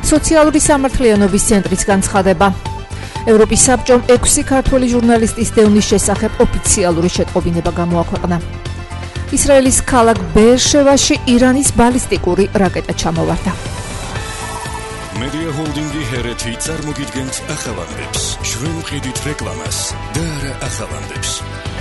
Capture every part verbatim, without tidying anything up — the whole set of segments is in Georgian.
სოციალური სამართლიანობის ცენტრის განცხადება. ევროპის საბჭომ ექვსი ქართველი ჟურნალისტის დევნის შესახებ ოფიციალური შეტყობინება გამოაქვეყნა. ისრაელის ქალაქ ბეერშევაში ირანის ბალისტიკური რაკეტა ჩამოვარდა. Media Holdingi ჰერეთი წარმოგიდგენთ ახალამდებს. ჩვენ ვყიდით რეკლამას და არა ახალამდებს.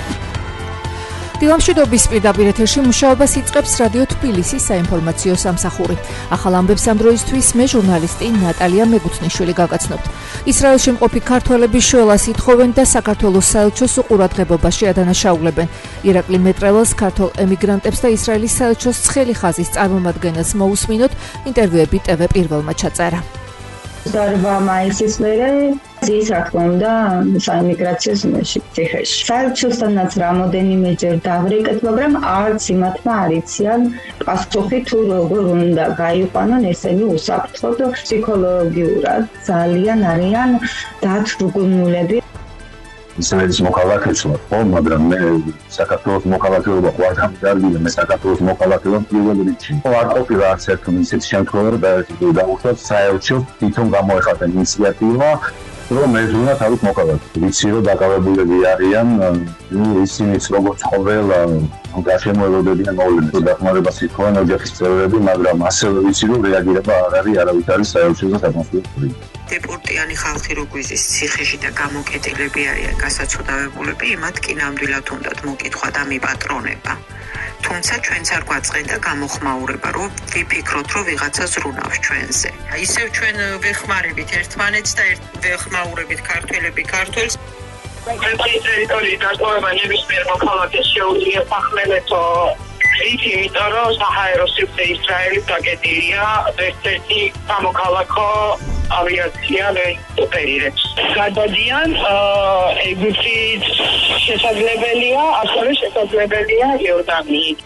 დილამშვიდობის პირდაპირ ეთერში მუშაობას იწყებს რადიო თბილისის საინფორმაციო სამსახური. ახალ ამბებს ამ დროისთვის მე ჟურნალისტი ნატალია მეგუთნიშვილი გაგაცნობთ. ისრაელში მყოფი ქართველები შველას ითხოვენ და საქართველოს საელჩოს უყურადღებობაში ადანაშაულებენ. ირაკლი მეტრეველს, ქართულ ემიგრანტებს და ისრაელის საელჩოს ცხელი ხაზის წარმომადგენელს მოусმინოთ, ინტერვიუები ტევ პირველმა ჩაწერა. Darba მაისის მერე ის რა თქმა უნდა საიმიგრაციო ციხეში. საელჩოსთანაც რამოდენიმეჯერ დავრეკეთ, მაგრამ არც იმათმა არ იციან პასუხი თუ როგორ უნდა გაიყვანონ ესენი უსაფრთხოდ ფსიქოლოგიურად ძალიან არიან დათრგუნულები. ისრაელის მოქალაქეც ვარ, მაგრამ მე საქართველოს მოქალაქეობა ვარ გამიგარდი და მე საქართველოს მოქალაქეობა პირველ რიგში. არ ყოფილა არც ერთი ისეთი შემთხვევა, რომ დაუშვათ საელჩოს თვითონ გამოეხატა ინიციატივა, რომ ეძღვნა თავის მოქალაქეს. ვიცი რომ დაკავებულები არიან, ისინიც როგორც ყოველ გაშემოებებიდან მოვლენებს დახმარებას ითხოვენ ოჯახის წევრები, მაგრამ ასევე ვიცი რომ რეაგირება არ არის არავითარი საელჩოზე საკონსულტაციო. დეპორტიანი ხალხი როგვიზის ციხეში და გამოკეტილები არიან გასაცოდავებულები, იმათ კი ნამდვილად უნდათ მოკითხვა და მიპატრონება. თუმცა ჩვენც არ გვაწყენდა გამოხმაურება, რომ ვიფიქროთ, რომ ვიღაცა ზრუნავს ჩვენზე. ისევ ჩვენ ვეხმარებით ერთმანეთს და ვეხმაურებით ქართველები ქართველს. ქვეყნის ტერიტორიის დატოვება ნებისმიერ მოქალაქეს შეუძლია სახმელეთო ხით, იმიტომ რომ საჰაერო სივრცე ისრაელის დაკეტილია ერთ-ერთი სამოქალაქო ავიაცია ოპერირებს. გადადიან ეგვიპტით შესაძლებელია, ასევე შესაძლებელია იორდანიით.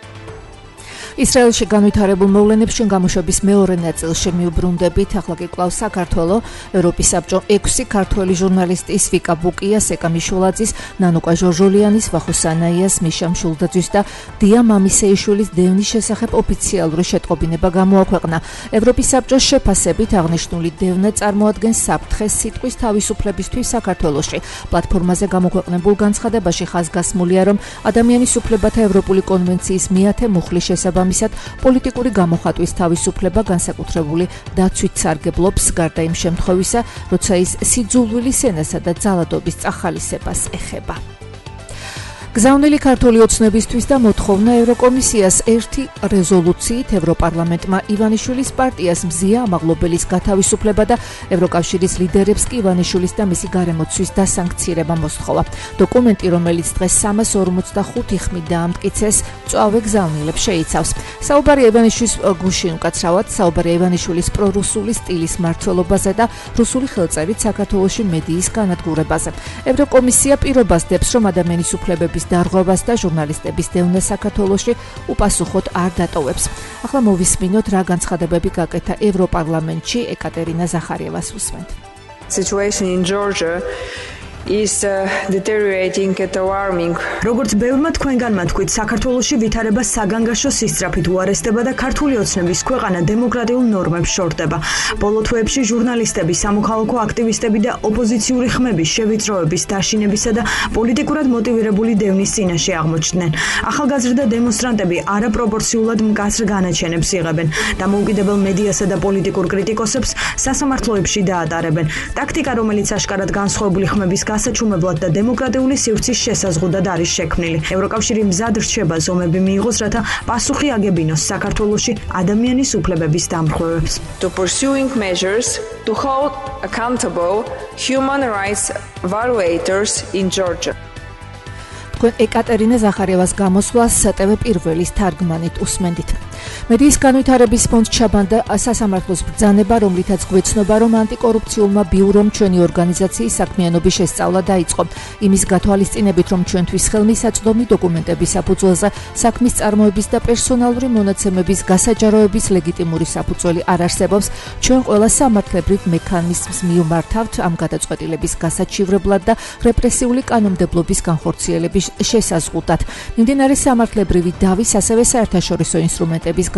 ისრაელში განვითარებულ მოვლენებში გამოშვების მეორე ნაწილში მიუბრუნდებით. ახლა კი კვლავ საქართველოს ევროპის საბჭომ ექვსი ქართველი ჟურნალისტის ვიკა ბუკიას, ეკა მიშულაძის, ნანუკა ჟორჟოლიანის, ვახო სანაიას, მიშა მშულდაძის და დია მამისეიშვილის დევნის შესახებ ოფიციალური შეტყობინება გამოაქვეყნა. ევროპის საბჭოს შეფასებით აღნიშნული დევნა წარმოადგენს საფრთხეს სიტყვის თავისუფლებისთვის საქართველოში. პლატფორმაზე გამოქვეყნებულ განცხადებაში ხაზგასმულია, რომ ადამიანის უფლებათა ევროპული კონვენციის მეათე მუხლის შესაბამისად პოლიტიკური გამოხატვის თავისუფლება განსაკუთრებული დაცვით სარგებლობს, გარდა იმ შემთხვევისა, როცა ის სიძულვილის ენასა და ძალადობის წახალისებას ეხება. გზავნილი ქართული ოცნებისთვის და მოთხოვნა ევროკომისიას ერთი რეზოლუციით ევროპარლამენტმა ივანიშვილის პარტიას მზია ამაღლობელის გათავისუფლება და ევროკავშირის ლიდერებს კი ივანიშვილის და მისი გარემოცვის დასანქცირება მოსთხოვა. დოკუმენტი, რომელიც დღეს სამას ორმოცდახუთი ხმით დაამტკიცეს, მწვავე გზავნილებს შეიცავს. საუბარია ივანიშვილის გუშინ უკაცრავად, საუბარია ივანიშვილის პრორუსული სტილის მმართველობაზე და რუსული ხელწერით საქართველოში მედიის განადგურებაზე. ევროკომისია პირობას დებს, რომ ადამიანის უფლებების დარღვევას და ჟურნალისტების დევნას საქართველოში უპასუხოდ არ დატოვებს. ახლა მოვისმინოთ რა განცხადებები გაკეთა ევროპარლამენტში. ეკატერინა ზახარიევას უსმენთ. Situation in Georgia is uh, deteriorating at alarming. როგორც ბევრმა თქვენგანმა თქვით, საქართველოში ვითარება საგანგაშო სისწრაფით უარესდება და ქართული ოცნების ქვეყანა დემოკრატიულ ნორმებს შორდება. ბოლო თვეებში ჟურნალისტები, სამოქალაქო აქტივისტები და ოპოზიციური ხმების შევიწროების, დაშინებისა და პოლიტიკურად მოტივირებული დევნის წინაშე აღმოჩნდნენ. ახალგაზრდა დემონსტრანტები არაპროპორციულად მკაცრ განაჩენებს იღებენ. დამოუკიდებელ მედიასა და პოლიტიკურ კრიტიკოსებს სასამართლოებში დაატარებენ. ტაქტიკა, რომელიც აშკარად განსხვავებული ხმების გასაჩუმებლად და დემოკრატიული სივრცის შესაზღუდად არის შექმნილი. ევროკავშირი მზად რჩება ზომები მიიღოს, რათა პასუხი აგებინოს საქართველოში ადამიანის უფლებების დამხმევებს. To pursuing measures to hold accountable human rights violators in Georgia. თქვენ ეკატერინე ზახარიევას გამოსვლას ტევ პირველის თარგმანით უსმენდით. მედიის განვითარების ფონდს ჩაბანდა სასამართლოს ბრძანება, რომლითაც გვეცნობა, რომ ანტიკორუფციულმა ბიურომ ჩვენი ორგანიზაციის საქმიანობის შესწავლა დაიწყო. იმის გათვალისწინებით, რომ ჩვენთვის ხელმისაწვდომი დოკუმენტების საფუძველზე საქმის წარმოების და პერსონალური მონაცემების გასაჯაროების ლეგიტიმური საფუძველი არ არსებობს, ჩვენ ყველა სამართლებრივ მექანიზმს მივმართავთ ამ გადაწყვეტილების გასაჩივრებლად და რეპრესიული კანონმდებლობის განხორციელების შესაზღუდად. მიმდინარე სამართლებრივი დავის, ასევე საერთაშორისო ინსტრუმენტების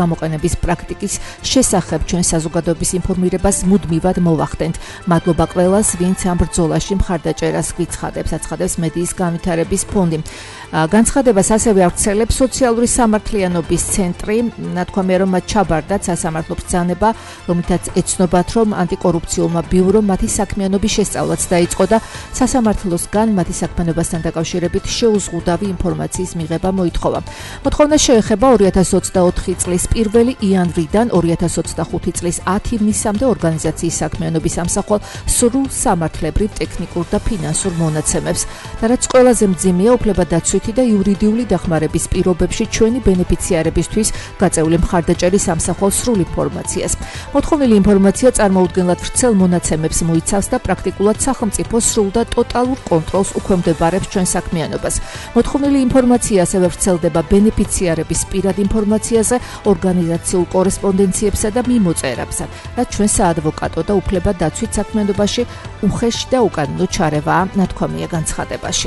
გამოყენების პრაქტიკის შესახებ ჩვენ საზოგადოების ინფორმირებას მუდმივად მოვახდენთ. მადლობა ყველას, ვინც ამ ბრძოლაში მხარდაჭერას გვიცხადებს, აცხადებს მედიის განვითარების ფონდი. განცხადებას ასევე აღწელებს სოციალური სამართლიანობის ცენტრი, ნათქვამია რომ მათ ჩაბარდათ სასამართლო ბრძანება, რომლითაც ეცნობათ რომ ანტიკორუფციულმა ბიურომ მათი საქმიანობის შესწავლაც დაიწყო და სასამართლოსგან მათი საქმიანობასთან დაკავშირებით შეუზღუდავი ინფორმაციის მიღება მოითხოვა. მოთხოვნა შეეხება ორი ათას ოცდაოთხი წლის პირველი იანვრიდან ორი ათას ოცდახუთი წლის ათი ივნისამდე ორგანიზაციის საქმიანობის ამსახველ სრულ სამართლებრივ, ტექნიკურ და ფინანსურ მონაცემებს და რაც ყველაზე მძიმეა, უფლებადაცვითი და იურიდიული დახმარების პირობებში ჩვენი ბენეფიციარებისთვის გაწეული მხარდაჭერის ამსახველ სრულ ინფორმაციას. მოთხოვნილი ინფორმაცია წარმოუდგენლად ვრცელ მონაცემებს მოიცავს და პრაქტიკულად სახელმწიფო სრულ და ტოტალურ კონტროლს უქვემდებარებს ჩვენ საქმიანობას. მოთხოვნილი ინფორმაცია ასევე ვრცელდება ბენეფიციარების პირად ინფორმაციაზე, ორგანიზაციულ კორესპონდენციებსა და მიმოწერებზე, რაც ჩვენ საადვოკატო და უფლებადაცვით საქმიანობაში უხეში და უკანონო ჩარევაა, ნათქვამია განცხადებაში.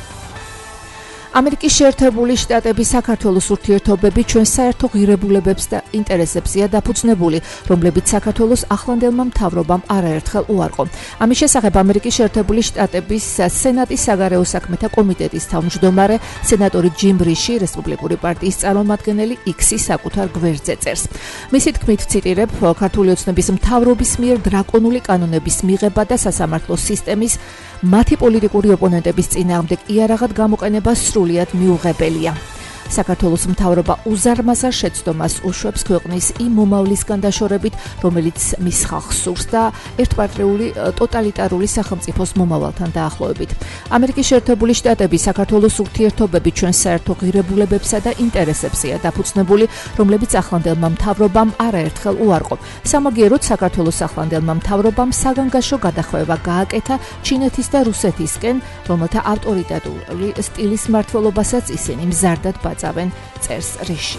ამერიკის შეერთებული შტატების საქართველოს ურთიერთობები ჩვენ საერთო ღირებულებებს და ინტერესებზეა დაფუძნებული, რომლებიც საქართველოს ახლანდელმა მთავრობამ არაერთხელ უარყო. ამის შესახებ ამერიკის შეერთებული შტატების სენატის საგარეო საქმეთა კომიტეტის თავმჯდომარე სენატორი ჯიმ რიში რესპუბლიკური პარტიის წარმომადგენელი იქსის საკუთარ გვერდზე წერს. მისი თქმით, ციტირებ, ქართული ოცნების მთავრობის მიერ დრაკონული კანონების მიღება და სასამართლო სისტემის მათი პოლიტიკური ოპონენტების წინააღმდეგ იარაღად გამოყენება სრულიად მიუღებელია. საქართველოს მთავრობა უზარმაზარ შეცდომას უშვებს ქვეყნის იმ მომავლისგან დაშორებით, რომელიც მის ხალხს სურს და ერთპარტიული ტოტალიტარული სახელმწიფოს მომავალთან დაახლოებით. ამერიკის შეერთებული შტატები საქართველოს ურთიერთობები ჩვენ საერთო ღირებულებებსა და ინტერესებზეა დაფუძნებული, რომლებიც ახლანდელმა მთავრობამ არაერთხელ უარყო. სამაგიეროდ საქართველოს ახლანდელმა მთავრობამ საგანგაშო გადახვევა გააკეთა ჩინეთის და რუსეთისკენ, რომელთა ავტორიტარული სტილის მმართველობასაც ისინი მზარდად ბაწავენ, წერს რიში.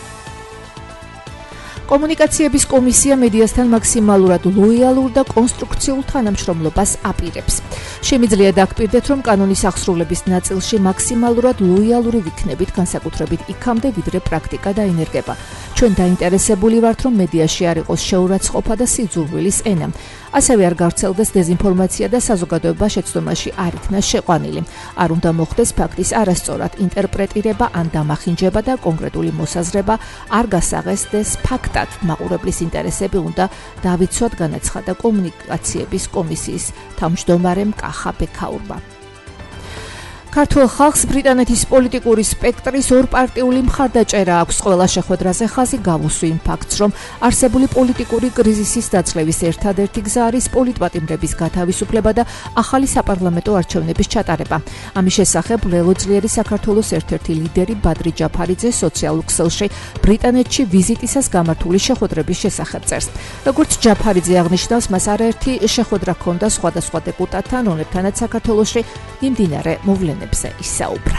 კომუნიკაციების კომისია მედიასთან მაქსიმალურად ლოიალურ და კონსტრუქციულ თანამშრომლობას აპირებს. შემიძლია დაგპირდეთ, რომ კანონის აღსრულების ნაწილში მაქსიმალურად ლოიალური ვიქნებით, განსაკუთრებით იქამდე, ვიდრე პრაქტიკა დაინერგება. ჩვენ დაინტერესებული ვართ, რომ მედიაში არ იყოს შეურაცხყოფა და სიძულვილის ენა. ასევე არ გავრცელდეს დეზინფორმაცია და საზოგადოება შეცდომაში არ იქნას შეყვანილი. არ უნდა მოხდეს ფაქტის არასწორად ინტერპრეტირება ან დამახინჯება და კონკრეტული მოსაზრება არ გასაღებდეს ფაქტად. მაყურებლის ინტერესები უნდა დავიცვათ, განაცხადა კომუნიკაციების კომისიის თავმჯდომარემ კახა ბექაურმა. ქართულ ხალხს ბრიტანეთის პოლიტიკური სპექტრის ორპარტიული მხარდაჭერა აქვს. ყველა შეხვედრაზე ხაზი გავუსვი იმ ფაქტს, რომ არსებული პოლიტიკური კრიზისის დაწლევის ერთადერთი გზა არის პოლიტპატიმრების გათავისუფლება და ახალი საპარლამენტო არჩევნების ჩატარება. ამის შესახებ ლელო ძლიერი საქართველოს ერთ-ერთი ლიდერი ბადრი ჯაფარიძე სოციალურ ქსელში ბრიტანეთში ვიზიტისას გამართული შეხვედრების შესახებ წერს. როგორც ჯაფარიძე აღნიშნავს, მას არაერთი შეხვედრა ჰქონდა სხვადასხვა დეპუტატთან, რომლებთანაც საქართველოში მიმდინარე მოვლენებზე ისაუბრა.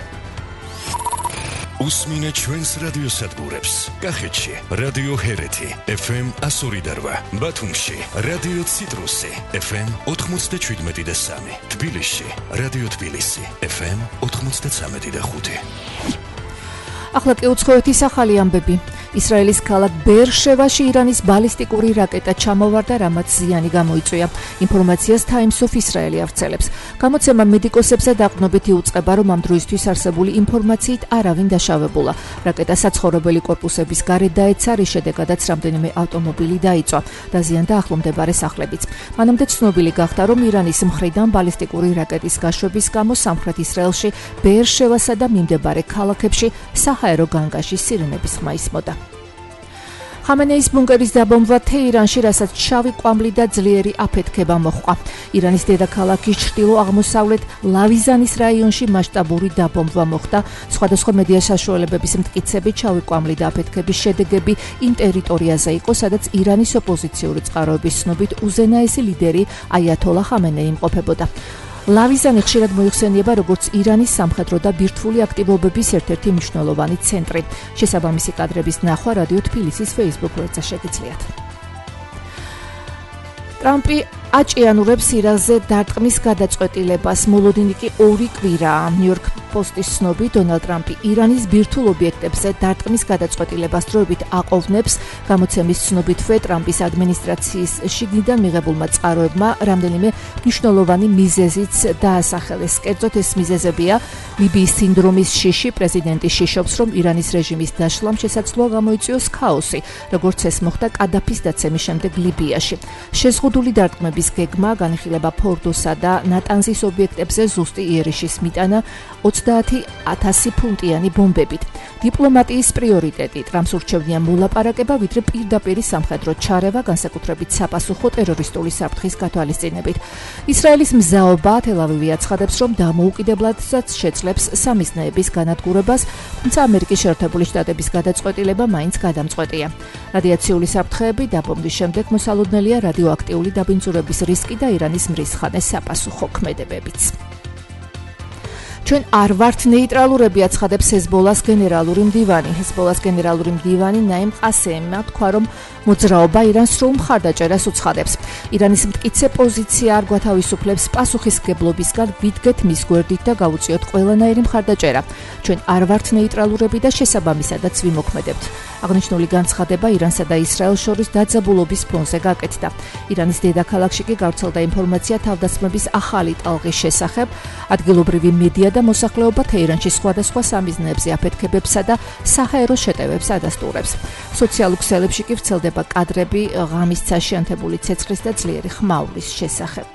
უსმინე ჩვენს რადიოსადგურებს. კახეთში რადიო ჰერეთი ეფ ემ εκατო ორი და რვა, ბათუმში რადიო ციტრუსი ეფ ემ ოთხმოცდაშვიდმეტი და სამი, თბილისში რადიო თბილისი ეფ ემ ოთხმოცდაცამეტი და ხუთი. ახლა კი უცხოეთის ახალი ამბები. ისრაელის ქალაქ ბეერშევაში ირანის ბალისტიკური რაკეტა ჩამოვარდა, რამაც ზიანი გამოიწვია. ინფორმაციას Times of Israel ავრცელებს. გამოცემა მედიკოსებს დაყრდნობით იუწყება, რომ ამ დროისთვის არსებული ინფორმაციით არავინ დაშავებულა. რაკეტა საცხოვრებელი კორპუსების გარეთ დაეცა, რის შედეგადაც რამდენიმე ავტომობილი დაიწვა. დაზიანდა ახლომდებარე სახლებიც. მანამდე ცნობილი გახდა, რომ ირანის მხრიდან ბალისტიკური რაკეტის გაშვების გამო სამხრეთ ისრაელში, ბეერშევასა და მიმდებარე ქალაქებში საჰაერო განგაშის სირენების ხმა ისმოდა. ხამენეის ბუნკერის დაბომბვა თეირანში, რასაც შავი კვამლი და ძლიერი აფეთქება მოჰყვა. ირანის დედაქალაქის ჩრდილო-აღმოსავლეთ ლავიზანის რაიონში მასშტაბური დაბომბვა მოხდა. სხვადასხვა მედია საშუალებების მტკიცებით, შავი კვამლი და აფეთქების შედეგები იმ ტერიტორიაზე იყო, სადაც ირანის ოპოზიციური წყაროების ცნობით უზენაესი ლიდერი აიათოლა ხამენეი იმყოფებოდა. ლავიზანი ხშირად მოიხსენიება როგორც ირანის სამხედრო და ბირთვული აქტივობების ერთ-ერთი მნიშვნელოვანი ცენტრი. შესაბამისი კადრების ნახვა რადიო თბილისის Facebook გვერდზე შეგიძლიათ. ტრამპი აჭიანურებს ირანზე დარტყმის გადაწყვეტილებას. მოლოდინი კი ორი კვირაა. ნიუ-იორკ პოსტის ცნობით, დონალდ ტრამპი ირანის ბირთვულ ობიექტებზე დარტყმის გადაწყვეტილებას დროებით აყოვნებს. გამოცემის ცნობითვე ტრამპის ადმინისტრაციის შიგნიდან მიღებულმა წყაროებმა რამდენიმე მნიშვნელოვანი მიზეზიც დაასახელეს. კერძოდ ეს მიზეზებია ლიბიის სინდრომის შიში, პრეზიდენტი შიშობს, რომ ირანის რეჟიმის დაშლამ შესაძლოა გამოიწვიოს ქაოსი, როგორც ეს მოხდა კადაფის დაცემის შემდეგ ლიბიაში. შეზღუდული დარტყმების გეგმა განიხილება ფორდოსა და ნატანზის ობიექტებზე ზუსტი იერიშის მიტანა ოცდაათი ათასი ფუნტიანი ბომბებით. დიპლომატიის პრიორიტეტი ტრამპს ურჩევნია მოლაპარაკება, ვიდრე პირდაპირი სამხედრო ჩარევა, განსაკუთრებით საპასუხო ტერორისტული საფრთხის გათვალისწინებით. ისრაელის მზაობა თელ-ავივი აცხადებს, რომ დამოუკიდებლადაც შეძლებს სამიზნეების განადგურებას, თუმცა ამერიკის შეერთებული შტატების გადაწყვეტილება მაინც გადამწყვეტია. რადიაციული საფრთხეები დაბომბვის შემდეგ მოსალოდნელია რადიოაქტიული დაბინძურების რისკი და ირანის მრისხანე sapasukho ქმედებებიც. ჩვენ არ ვართ ნეიტრალურები, აცხადებს ჰეზბოლას გენერალური მდივანი. ჰეზბოლას გენერალური მდივანი ნაიმ ყასემმა თქვა, რომ მოძრაობა ირანს სრულ მხარდაჭერას უცხადებს. ირანის მტკიცე პოზიცია არ გვათავისუფლებს პასუხისმგებლობისგან, ვიდგეთ მის გვერდით და გავუწიოთ ყველანაირი მხარდაჭერა. ჩვენ არ ვართ ნეიტრალურები და შესაბამისადაც ვიმოქმედებთ. აღნიშნული განცხადება ირანსა და ისრაელს შორის დაძაბულობის ფონზე გაკეთდა. ირანის დედაქალაქში კი გავრცელდა ინფორმაცია თავდასხმების ახალი ტალღის შესახებ. ადგილობრივი მედია და მოსახლეობა თეირანში სხვადასხვა სამიზნეებზე აფეთქებებსა და საჰაერო შეტევებს ადასტურებს. სოციალურ ქსელებში კი ვრცელდება კადრები ღამის წაშიანთებული ცეცხლის და ძლიერი ხმაურის შესახებ.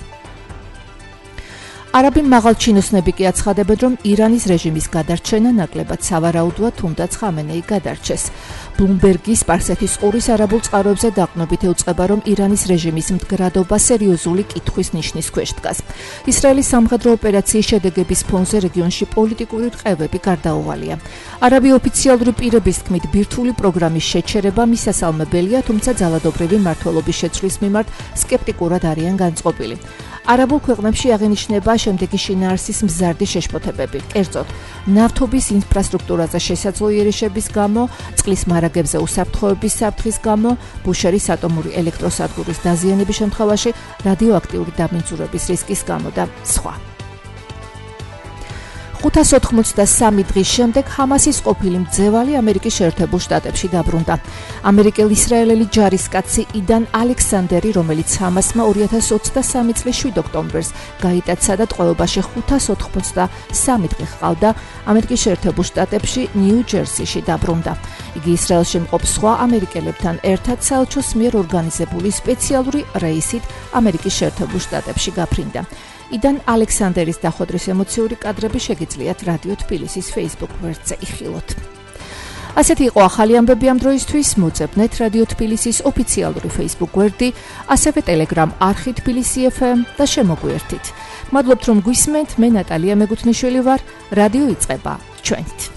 არაბი მაღალჩინოსნები კი აცხადებენ, რომ ირანის რეჟიმის გადარჩენა ნაკლებად სავარაუდოა, თუნდაც ხამენეი გადარჩეს. ბლუმბერგის სპარსეთის ყურის არაბულ წყაროებზე დაყრდნობით ეუწყება, რომ ირანის რეჟიმის მდგრადობა სერიოზული კითხვის ნიშნის ქვეშ დგას. ისრაელის სამხედრო ოპერაციის შედეგების ფონზე რეგიონში პოლიტიკური რყევები გარდაუვალია. არაბი ოფიციალური პირების თქმით, ბირთვული პროგრამის შეჩერება მისასალმებელია, თუმცა ძალადობრივი მმართველობის შეცვლის მიმართ სკეპტიკურად არიან განწყობილი. არაბულ ქვეყნებში აღინიშნება შემდეგი შინაარსის მზარდი შეშფოთებები. კერძოდ, ნავთობის ინფრასტრუქტურაზე შესაძლო იერიშების გამო, წყლის მარაგებზე უსაფრთხოების საფრთხის გამო, ბუშერის ატომური ელექტროსადგურის დაზიანების შემთხვევაში, რადიოაქტიური დაბინძურების რისკის გამო და სხვა. ხუთას ოთხმოცდასამი დღის შემდეგ ჰამასის ყოფილი მძევალი ამერიკის შეერთებულ შტატებში დაბრუნდა. ამერიკელ-ისრაელელი ჯარისკაცი იდან ალექსანდერი, რომელიც ჰამასმა ორი ათას ოცდასამი წლის შვიდ ოქტომბერს გაიტაცა და ტყვეობაში ხუთას ოთხმოცდასამი დღე ჰყავდა, ამერიკის შეერთებულ შტატებში ნიუ-ჯერსიში დაბრუნდა. იგი ისრაელში მყოფ სხვა ამერიკელებთან ერთად საელჩოს მიერ ორგანიზებული სპეციალური რეისით ამერიკის შეერთებულ შტატებში გაფრინდა. იდან ალექსანდერის დახვედრის ემოციური კადრები შეგიძლიათ რადიო თბილისის Facebook გვერდზე იხილოთ. ასეთი იყო ახალი ამბები ამ დროისთვის. მოწებნეთ რადიო თბილისის ოფიციალური Facebook გვერდი, ასევე Telegram არხი თბილისი ეფ ემ და შემოგვიერთით. მადლობთ რომ გვისმენთ, მე ნატალია მეგუთნიშვილი ვარ, რადიო იწყება ჩვენით.